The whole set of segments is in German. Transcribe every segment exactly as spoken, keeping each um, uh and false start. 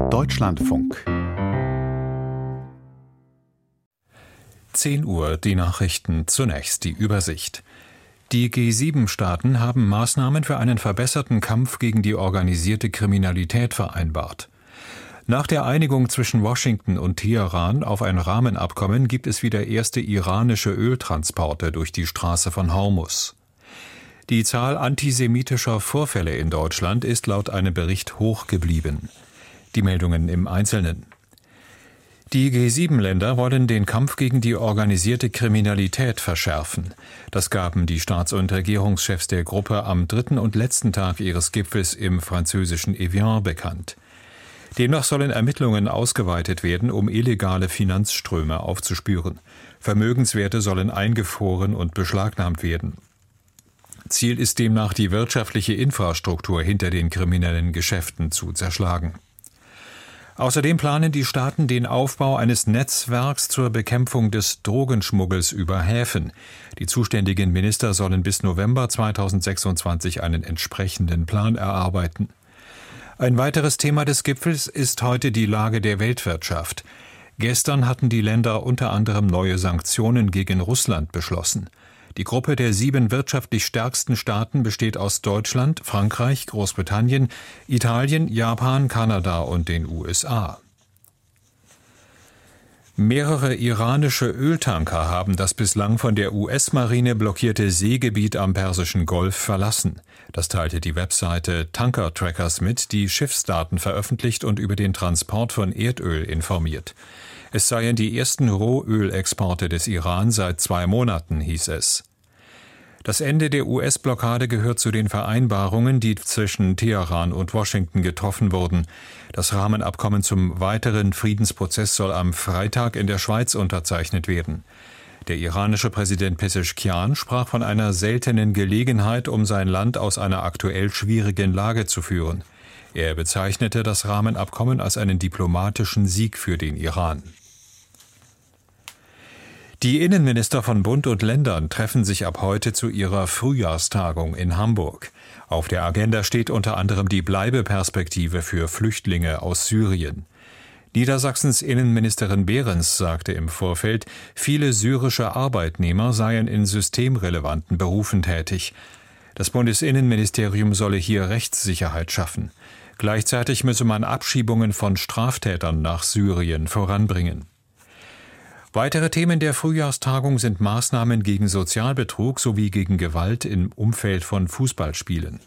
Deutschlandfunk. zehn Uhr, die Nachrichten, zunächst die Übersicht. Die G sieben Staaten haben Maßnahmen für einen verbesserten Kampf gegen die organisierte Kriminalität vereinbart. Nach der Einigung zwischen Washington und Teheran auf ein Rahmenabkommen gibt es wieder erste iranische Öltransporte durch die Straße von Hormuz. Die Zahl antisemitischer Vorfälle in Deutschland ist laut einem Bericht hoch geblieben. Die Meldungen im Einzelnen. Die G sieben Länder wollen den Kampf gegen die organisierte Kriminalität verschärfen. Das gaben die Staats- und Regierungschefs der Gruppe am dritten und letzten Tag ihres Gipfels im französischen Evian bekannt. Demnach sollen Ermittlungen ausgeweitet werden, um illegale Finanzströme aufzuspüren. Vermögenswerte sollen eingefroren und beschlagnahmt werden. Ziel ist demnach, die wirtschaftliche Infrastruktur hinter den kriminellen Geschäften zu zerschlagen. Außerdem planen die Staaten den Aufbau eines Netzwerks zur Bekämpfung des Drogenschmuggels über Häfen. Die zuständigen Minister sollen bis November zweitausendsechsundzwanzig einen entsprechenden Plan erarbeiten. Ein weiteres Thema des Gipfels ist heute die Lage der Weltwirtschaft. Gestern hatten die Länder unter anderem neue Sanktionen gegen Russland beschlossen. Die Gruppe der sieben wirtschaftlich stärksten Staaten besteht aus Deutschland, Frankreich, Großbritannien, Italien, Japan, Kanada und den U S A. Mehrere iranische Öltanker haben das bislang von der U S-Marine blockierte Seegebiet am Persischen Golf verlassen. Das teilte die Webseite Tanker Trackers mit, die Schiffsdaten veröffentlicht und über den Transport von Erdöl informiert. Es seien die ersten Rohölexporte des Iran seit zwei Monaten, hieß es. Das Ende der U S-Blockade gehört zu den Vereinbarungen, die zwischen Teheran und Washington getroffen wurden. Das Rahmenabkommen zum weiteren Friedensprozess soll am Freitag in der Schweiz unterzeichnet werden. Der iranische Präsident Pezeshkian sprach von einer seltenen Gelegenheit, um sein Land aus einer aktuell schwierigen Lage zu führen. Er bezeichnete das Rahmenabkommen als einen diplomatischen Sieg für den Iran. Die Innenminister von Bund und Ländern treffen sich ab heute zu ihrer Frühjahrstagung in Hamburg. Auf der Agenda steht unter anderem die Bleibeperspektive für Flüchtlinge aus Syrien. Niedersachsens Innenministerin Behrens sagte im Vorfeld, viele syrische Arbeitnehmer seien in systemrelevanten Berufen tätig. Das Bundesinnenministerium solle hier Rechtssicherheit schaffen. Gleichzeitig müsse man Abschiebungen von Straftätern nach Syrien voranbringen. Weitere Themen der Frühjahrstagung sind Maßnahmen gegen Sozialbetrug sowie gegen Gewalt im Umfeld von Fußballspielen.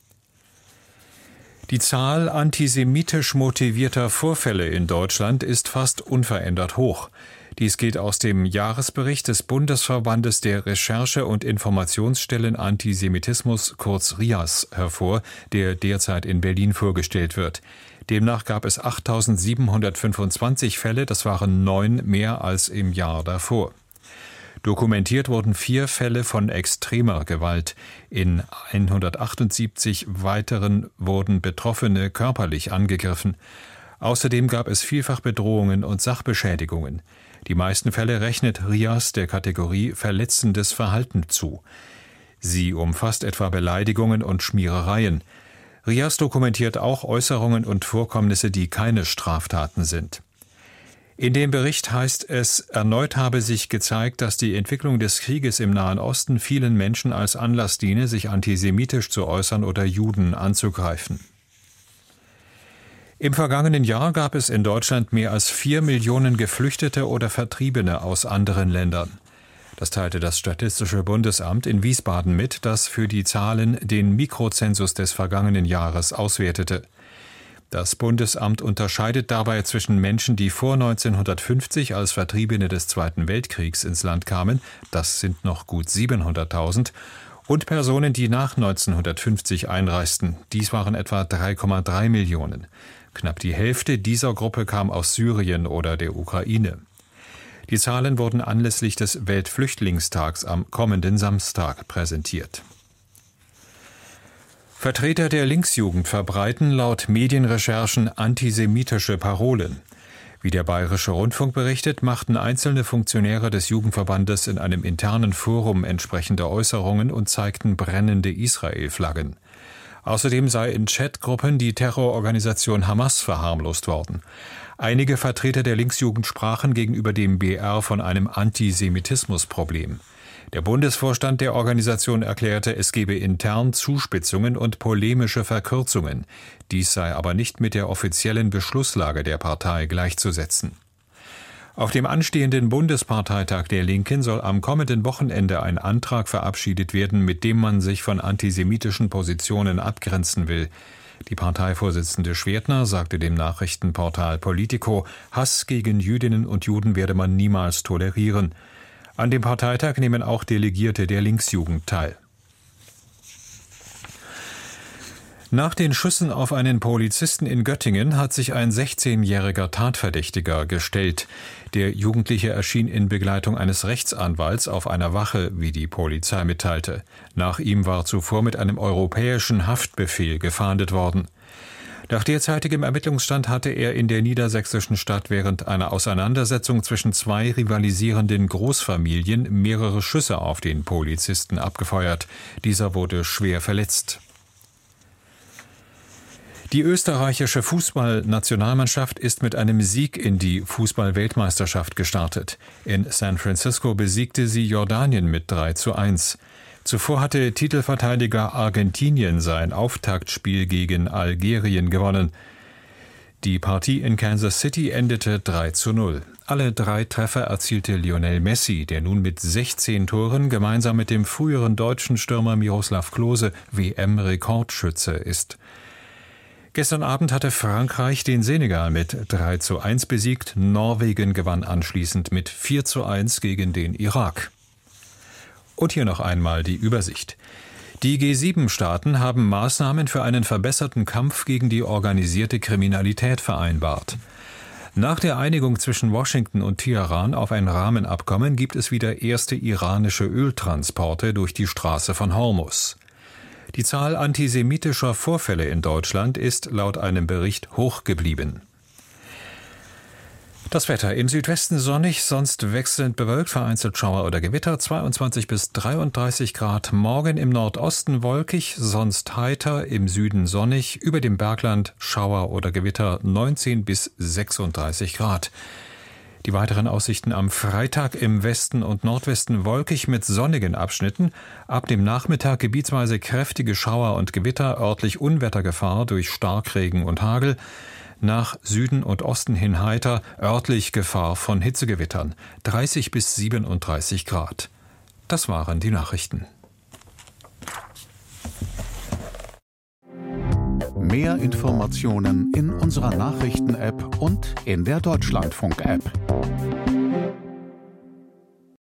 Die Zahl antisemitisch motivierter Vorfälle in Deutschland ist fast unverändert hoch. Dies geht aus dem Jahresbericht des Bundesverbandes der Recherche- und Informationsstellen Antisemitismus, kurz R I A S, hervor, der derzeit in Berlin vorgestellt wird. Demnach gab es achttausendsiebenhundertfünfundzwanzig Fälle, das waren neun mehr als im Jahr davor. Dokumentiert wurden vier Fälle von extremer Gewalt. In hundertachtundsiebzig weiteren wurden Betroffene körperlich angegriffen. Außerdem gab es vielfach Bedrohungen und Sachbeschädigungen. Die meisten Fälle rechnet R I A S der Kategorie verletzendes Verhalten zu. Sie umfasst etwa Beleidigungen und Schmierereien. R I A S dokumentiert auch Äußerungen und Vorkommnisse, die keine Straftaten sind. In dem Bericht heißt es, erneut habe sich gezeigt, dass die Entwicklung des Krieges im Nahen Osten vielen Menschen als Anlass diene, sich antisemitisch zu äußern oder Juden anzugreifen. Im vergangenen Jahr gab es in Deutschland mehr als vier Millionen Geflüchtete oder Vertriebene aus anderen Ländern. Das teilte das Statistische Bundesamt in Wiesbaden mit, das für die Zahlen den Mikrozensus des vergangenen Jahres auswertete. Das Bundesamt unterscheidet dabei zwischen Menschen, die vor neunzehnhundertfünfzig als Vertriebene des Zweiten Weltkriegs ins Land kamen, das sind noch gut siebenhunderttausend, und Personen, die nach neunzehnhundertfünfzig einreisten, dies waren etwa drei Komma drei Millionen. Knapp die Hälfte dieser Gruppe kam aus Syrien oder der Ukraine. Die Zahlen wurden anlässlich des Weltflüchtlingstags am kommenden Samstag präsentiert. Vertreter der Linksjugend verbreiten laut Medienrecherchen antisemitische Parolen. Wie der Bayerische Rundfunk berichtet, machten einzelne Funktionäre des Jugendverbandes in einem internen Forum entsprechende Äußerungen und zeigten brennende Israel-Flaggen. Außerdem sei in Chatgruppen die Terrororganisation Hamas verharmlost worden. Einige Vertreter der Linksjugend sprachen gegenüber dem B R von einem Antisemitismusproblem. Der Bundesvorstand der Organisation erklärte, es gebe intern Zuspitzungen und polemische Verkürzungen. Dies sei aber nicht mit der offiziellen Beschlusslage der Partei gleichzusetzen. Auf dem anstehenden Bundesparteitag der Linken soll am kommenden Wochenende ein Antrag verabschiedet werden, mit dem man sich von antisemitischen Positionen abgrenzen will. Die Parteivorsitzende Schwertner sagte dem Nachrichtenportal Politico, Hass gegen Jüdinnen und Juden werde man niemals tolerieren. An dem Parteitag nehmen auch Delegierte der Linksjugend teil. Nach den Schüssen auf einen Polizisten in Göttingen hat sich ein sechzehnjähriger Tatverdächtiger gestellt. Der Jugendliche erschien in Begleitung eines Rechtsanwalts auf einer Wache, wie die Polizei mitteilte. Nach ihm war zuvor mit einem europäischen Haftbefehl gefahndet worden. Nach derzeitigem Ermittlungsstand hatte er in der niedersächsischen Stadt während einer Auseinandersetzung zwischen zwei rivalisierenden Großfamilien mehrere Schüsse auf den Polizisten abgefeuert. Dieser wurde schwer verletzt. Die österreichische Fußballnationalmannschaft ist mit einem Sieg in die Fußball-Weltmeisterschaft gestartet. In San Francisco besiegte sie Jordanien mit drei zu eins. Zuvor hatte Titelverteidiger Argentinien sein Auftaktspiel gegen Algerien gewonnen. Die Partie in Kansas City endete drei zu null. Alle drei Treffer erzielte Lionel Messi, der nun mit sechzehn Toren gemeinsam mit dem früheren deutschen Stürmer Miroslav Klose W M-Rekordschütze ist. Gestern Abend hatte Frankreich den Senegal mit drei zu eins besiegt. Norwegen gewann anschließend mit vier zu eins gegen den Irak. Und hier noch einmal die Übersicht. Die G sieben Staaten haben Maßnahmen für einen verbesserten Kampf gegen die organisierte Kriminalität vereinbart. Nach der Einigung zwischen Washington und Teheran auf ein Rahmenabkommen gibt es wieder erste iranische Öltransporte durch die Straße von Hormuz. Die Zahl antisemitischer Vorfälle in Deutschland ist laut einem Bericht hoch geblieben. Das Wetter: im Südwesten sonnig, sonst wechselnd bewölkt, vereinzelt Schauer oder Gewitter, zweiundzwanzig bis dreiunddreißig Grad. Morgen im Nordosten wolkig, sonst heiter, im Süden sonnig, über dem Bergland Schauer oder Gewitter, neunzehn bis sechsunddreißig Grad. Die weiteren Aussichten am Freitag: im Westen und Nordwesten wolkig mit sonnigen Abschnitten. Ab dem Nachmittag gebietsweise kräftige Schauer und Gewitter, örtlich Unwettergefahr durch Starkregen und Hagel. Nach Süden und Osten hin heiter, örtlich Gefahr von Hitzegewittern, dreißig bis siebenunddreißig Grad. Das waren die Nachrichten. Mehr Informationen in unserer Nachrichten-App und in der Deutschlandfunk-App.